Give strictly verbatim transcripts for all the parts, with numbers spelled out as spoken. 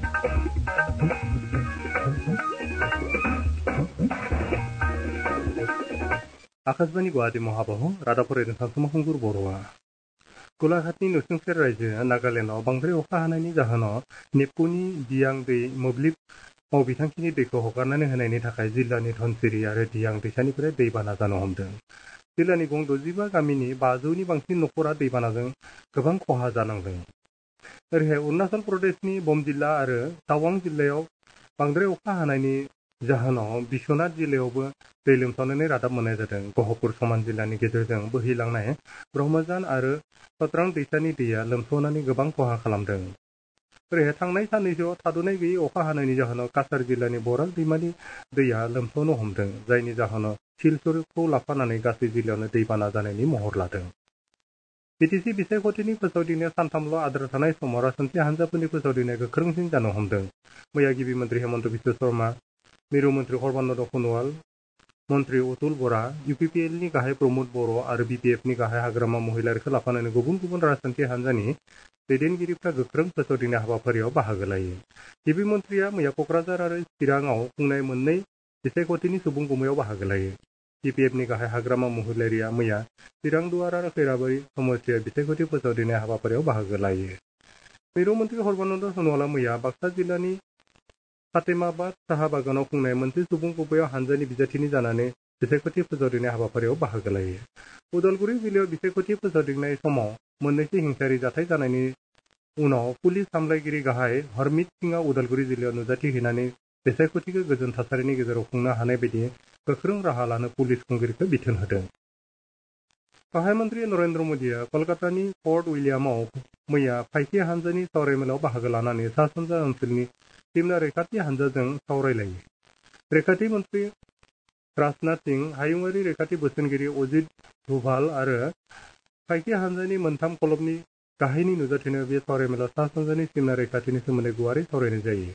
आकाशबाणी गुवाहाटी महाबाहु रादाफरायदों सानसुमा खुंगुर बर'आ गलाघाटनि नसुंसेर रायजो नागालेण्डआव बांद्राय अखा हानायनि जाहोनाव नेपक'नि दियां दै मोब्लिब मावबिथांखिनि दैखौ हगारनानै होनायनि थाखाय जिल्लानि धनसिरि आरो दियां दैसानिफ्राय दैबाना जानो हमदों। जिल्लानि गं द'जिबा गामिनि बाजौनि बांसिन नखरा दैबानाजों गोबां खहा जानांदों। ओरैहाय अरुणाचल प्रदेशनि बम जिल्ला आरो टावां जिल्लायाव बांद्राय अखा हानायनि जाहोनाव बिश्वनाथ जिल्लायावबो दै लोमसावनायनि रादाब मोननाय जादों। गहपुर समान जिल्लानि गेजेरजों बोहैलांनाय ब्रह्मजान आरो सत्रां दैसानि दैया लोमसावनानै गोबां खहा खालामदों। ओरैहाय थांनाय साननैसोआव थाद'नाय गैयै अखा हानायनि जाहोनाव काछार जिल्लानि बराक दैमानि दैया लोमसावनो हमदों, जायनि जाहोनाव सिलचरखौ लाफानानै गासै जिल्लायावनो दैबाना जानायनि महर लादों। बिटिसि बिसायख'थिनि फोसावदिंनाया सानथामल' आद्रा थानाय समाव राजखान्थि हान्जाफोरनि फोसावदिंनाया गोख्रोंसिन जानो हमदों। मैया गिबि मन्त्रि हेमन्त बिश्व शर्मा, मिरु मन्त्रि सर्बानन्द सन'वाल, मन्त्रि अतुल बरा, इउपिपिएलनि गाहाय प्रमद बर' आरो बिपिएफनि गाहाय हाग्रामा महिलारिखौ लाफानानै गुबुन गुबुन राजखान्थि हान्जानि दैदेनगिरिफ्रा गोख्रों फोसावदिंनाय हाबाफारियाव बाहागो लायो। गिबि मन्थ्रिया मैया क'क्राझार आरो चिराङाव खुंनाय मोननै बिसायख'थिनि सुबुं गौमैयाव बाहागो लायो। बिपिएफनि गाहाय हाग्रामा महिलारिया मैया चिरां दुवार आरो खैराबारि समस्तियाव बिसायख'थि फोसावदिंनाय हाबाफारियाव बाहागो लायो। मिरु मन्त्रि सर्बानन्द सन'वालआ मैया बाक्सा जिल्लानि फातेमाबाद साहा बागानाव खुंनाय मोनसे सुबुं गौमैयाव हानजानि बिजाथिनि जानानै बिसायख'थि फोसावदिंनाय हाबाफारियाव बाहागो लायो। उदालगुरि जिल्लायाव बिसायख'थि फोसावदिंनाय समाव मोननैसो हिंसायारि जाथाय जानायनि उनाव पुलिस सामलायगिरि गाहाय हरमित सिंहआ उदालगुरि जिल्लायाव नुजाथि हैनानै बिसायख'थिखौ गोजोन थासारिनि गेजेराव खुंनो हानाय बायदि गोख्रों राहा लानो पुलिस खुंगिरिखौ बिथोन होदों। गाहाय मन्त्रि नरेन्द्र मदिया कलकातानि फर्ट उइलियामाव मैया फाइखि हानजानि सावरायमेलाव बाहागो लानानै सा सानजा ओनसोलनि सिमना रैखाथि हानजाजों सावरायलायो। रैखाथि मन्त्रि राजनाथ सिंह, हायुङारि रैखाथि बोसोनगिरि अजित डभाल आरो फाइखि हानजानि मोनथाम खलबनि गाहायनि नुजाथिनायाव बे सावरायमेलाव सा सानजानि सिमना रैखाथिनि सोमोन्दै गुवारै सावरायनाय जायो।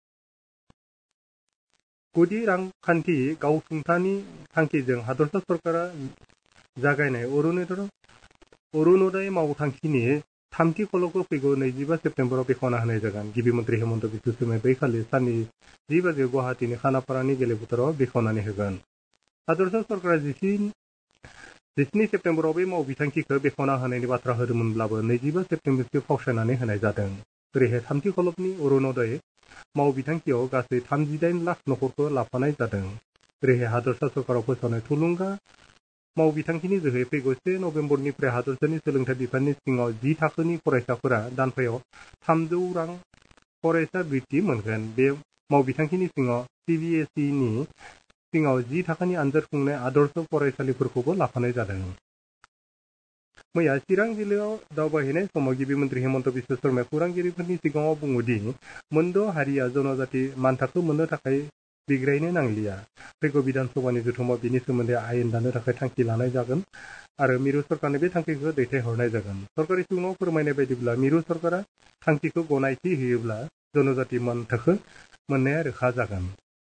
गुदि रांखान्थि गावसुंथानि थांखिजों हादरसा सरकारा जागायनाय अरुणोदय मावथांखिनि थामथि खलबखौ फैगौ नैजिबा सेप्तेम्बराव बेखेवना होनाय जागोन। गिबि मन्त्रि हेमन्त बिश्व शर्माया बैखालि साननि जि बाजियाव गुवाहाटीनि खानापारानि गेलेफोथाराव बेखेवनानै होगोन। हादरसा सरकारा जिस्नि सेप्तेम्बराव बे मावबिथांखिखौ बेखेवना होनायनि बाथ्रा होदोंमोनब्लाबो नैजिबा सेप्तेम्बरसिम फावसायनानै होनाय जादों। ओरैहाय थामथि खलबनि अरुणोदय मावबिथांखियाव गासै थामजिदाइन लाख नखरखौ लाफानाय जादों। ओरैहाय हादरसा सरकाराव फोसावनाय थुलुंगा मावबिथांखिनि जोहै फैगौ से नभेम्बरनिफ्राय हादरसानि सोलोंथाइ बिफाननि सिङाव जि थाखोनि फरायसाफोरा दानफायाव थामजौ रां फरायसा बृत्ति मोनगोन। बे मावबिथांखिनि सिङाव सिबिएसइनि सिङाव जि थाखोनि आनजाद खुंनाय आदर्श फरायसालिफोरखौबो लाफानाय जादों। मैया चिरां जिल्लायाव दावबायहैनाय समाव गिबि मन्त्रि हेमन्त बिश्व शर्माया खौरांगिरिफोरनि सिगाङाव बुङोदि मोनद' हारिया जनजाति मानथाखो मोननो थाखाय बिग्रायनो नांलिया। फैगौ बिधान सभानि जथुमाव बिनि सोमोन्दै आयेन दानो थाखाय थांखि लानाय जागोन आरो मिरु सरकारनो बे थांखिखौ दैथायहरनाय जागोन। सरकारि सुबुङाव फोरमायनाय बायदिब्ला मिरु सरकारा थांखिखौ गनायथि होयोब्ला जनजाति मानथाखो मोननाया रोखा जागोन।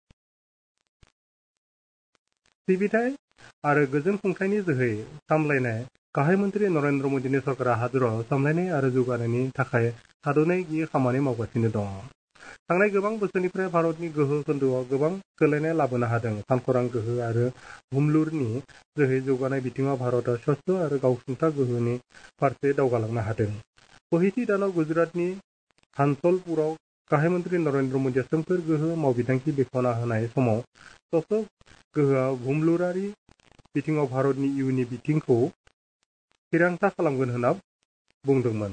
सिबिथाय आरो गोजोन खुंथायनि जोहै सामलायनाय गाहाय मन्त्रि नरेन्द्र मदिनि सरकारा हादराव सामलायनाय आरो जौगानायनि थाखाय थाद'नाय गैयै खामानि मावगासिनो दङ। थांनाय गोबां बोसोरनिफ्राय भारतनि गोहो खोन्दोआव गोबां सोलायनाय लाबोनो हादों। सानखरां गोहो आरो बुमलुरनि जोहै जौगानाय बिथिङाव भारतआ स्वस्थ आरो गावसुंथा गोहोनि फारसे दावगालांनो हादों। बहिथि दानाव गुजरातनि हानसलपुराव गाहाय मन्त्रि नरेन्द्र मदिया सोमखोर गोहो मावबिथांखि बेखेवना होनाय समाव स्वस्थ गोहोआ बुमलुरारि बिथिङाव भारतनि इयुननि बिथिंखौ थिरांथा खालामगोन होनना बुंदोंमोन।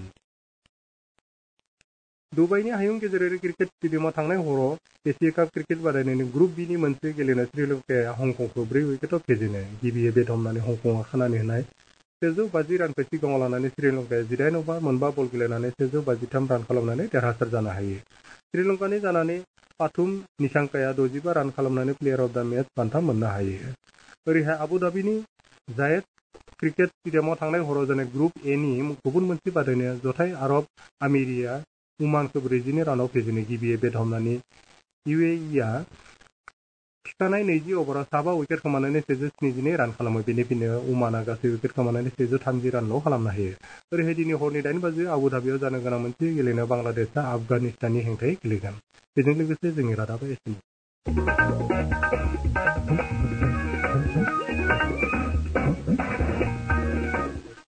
दुबाइनि हायुं गेजेरारि क्रिकेट स्टेडियामाव थांनाय हराव एसिया काप क्रिकेट बादायनायनि ग्रुप बिनि मोनसे गेलेनाय श्रीलंकाया हंकंखौ ब्रै उइकेटआव फेजेनो। गिबियै बेट हमनानै हंकंआ खानानै होनाय सेजौ बाजि रानखौ सिगाङाव लानानै श्रीलंकाया जिदाइन अभार मोनबा बल गेलेनानै सेजौ बाजिथाम रान खालामनानै देरहासार जानो हायो। श्रीलंकानि जानानै पाथुम निसांकाया द'जिबा रान खालामनानै प्लेयार अफ द मेच बान्था मोननो हायो। ओरैहाय आबुधाबिनि जायेद क्रिकेट स्टेडियामाव थांनाय हराव जानाय ग्रुप ए नि गुबुन मोनसे बादायनायाव जथाय आरब आमिरिया उमानखौ ब्रैजिनै रानाव फेजेनो। गिबियै बेट हमनानै इउएइआ थिखानाय नैजि अभाराव साबा उइकेट खोमानानै सेजौ स्निजिनै रान खालामो। बेनि फिननायाव उमाना गासै उइकेट खोमानानै सेजौ थामजि रानल' खालामनो हायो। ओरैहाय दिनै हरनि दाइन बाजियाव आबुधाबियाव जानो गोनां मोनसे गेलेनायाव बांलादेशआ आफगानिस्ताननि हेंथायै गेलेगोन। बेजों लोगोसे जोंनि रादाबा एसेनोसै।